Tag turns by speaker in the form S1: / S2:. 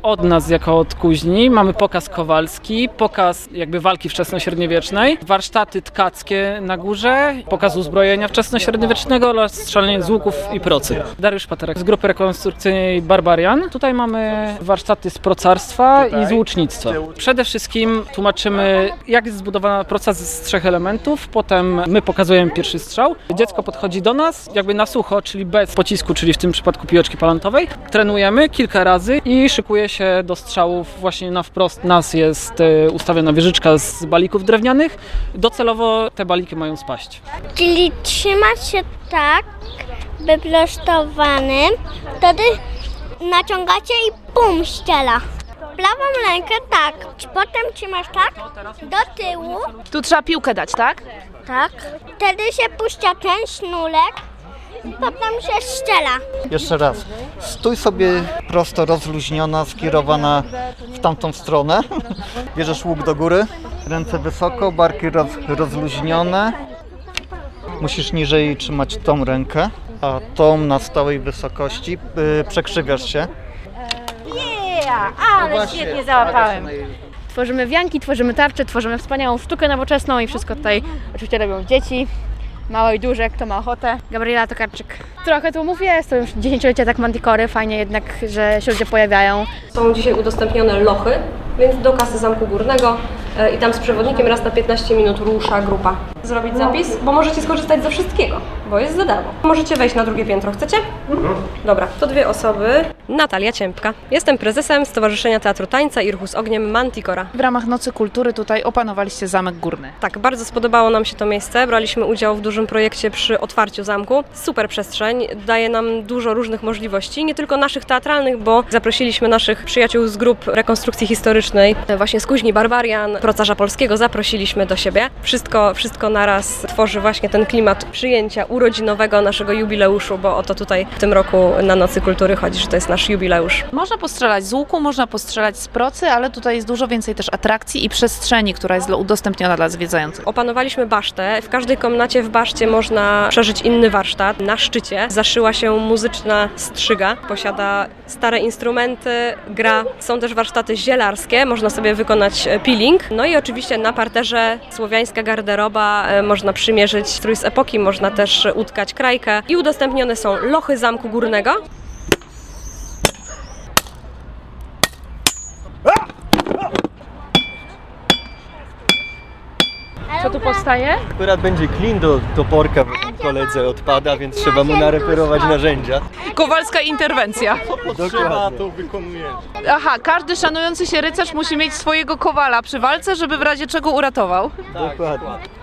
S1: od nas jako od kuźni. Mamy pokaz kowalski, pokaz jakby walki wczesnośredniowiecznej, warsztaty tkackie na górze, pokaz uzbrojenia wczesnośredniowiecznego oraz strzelanie z łuków i procy. Dariusz Paterek z grupy rekonstrukcyjnej Barbarian. Tutaj mamy warsztaty z procarstwa i z łucznictwa. Przede wszystkim tłumaczymy, jak jest zbudowana proca z 3 elementów, potem my pokazujemy pierwszy strzał. Dziecko podchodzi do nas jakby na sucho, czyli bez pocisku, czyli w tym przypadku piłeczki palantowej. Trenujemy kilka razy i szykuje się do strzałów właśnie na wprost. Nas jest ustawiona wieżyczka z balików drewnianych. Docelowo te baliki mają spaść.
S2: Czyli trzymać się tak, wyprostowanym, wtedy naciągacie i bum, ściela. Prawą rękę tak, potem trzymasz tak, do tyłu.
S3: Tu trzeba piłkę dać, tak?
S2: Tak. Wtedy się puszcza ten sznurek i potem się strzela.
S4: Jeszcze raz. Stój sobie prosto rozluźniona, skierowana w tamtą stronę. Bierzesz łuk do góry, ręce wysoko, barki rozluźnione. Musisz niżej trzymać tą rękę, a tą na stałej wysokości. Przekrzywiasz się.
S3: Ale świetnie załapałem. Tworzymy wianki, tworzymy tarcze, tworzymy wspaniałą sztukę nowoczesną i wszystko tutaj oczywiście robią dzieci. Małe i duże, kto ma ochotę. Gabriela Tokarczyk. Trochę tłumów jest, to już 10-lecie tak Manticory, fajnie jednak, że się ludzie pojawiają.
S5: Są dzisiaj udostępnione lochy, więc do kasy Zamku Górnego i tam z przewodnikiem raz na 15 minut rusza grupa. Zrobić zapis, bo możecie skorzystać ze wszystkiego, bo jest za darmo. Możecie wejść na drugie piętro, chcecie? Dobra, to 2 osoby. Natalia Ciępka. Jestem prezesem Stowarzyszenia Teatru Tańca i Ruchu z Ogniem Manticora.
S3: W ramach Nocy Kultury tutaj opanowaliście Zamek Górny.
S5: Tak, bardzo spodobało nam się to miejsce. Braliśmy udział w dużym projekcie przy otwarciu zamku. Super przestrzeń, daje nam dużo różnych możliwości, nie tylko naszych teatralnych, bo zaprosiliśmy naszych przyjaciół z grup rekonstrukcji historycznej, właśnie z kuźni Barbarian, procarza polskiego, zaprosiliśmy do siebie. Wszystko naraz tworzy właśnie ten klimat przyjęcia urodzinowego naszego jubileuszu, bo o to tutaj w tym roku na Nocy Kultury chodzi, że to jest nasz jubileusz.
S3: Można postrzelać z łuku, można postrzelać z procy, ale tutaj jest dużo więcej też atrakcji i przestrzeni, która jest udostępniona dla zwiedzających.
S5: Opanowaliśmy basztę. W każdej komnacie w baszcie można przeżyć inny warsztat. Na szczycie zaszyła się muzyczna strzyga. Posiada stare instrumenty, gra. Są też warsztaty zielarskie, można sobie wykonać peeling. No i oczywiście na parterze słowiańska garderoba, można przymierzyć strój z epoki, można też utkać krajkę. I udostępnione są lochy Zamku Górnego.
S3: Co tu powstaje?
S6: Akurat będzie klin do toporka, w koledze odpada, więc trzeba mu nareperować narzędzia.
S3: Kowalska interwencja.
S6: Dokładnie. To wykonujemy.
S3: Aha, każdy szanujący się rycerz musi mieć swojego kowala przy walce, żeby w razie czego uratował.
S6: Dokładnie.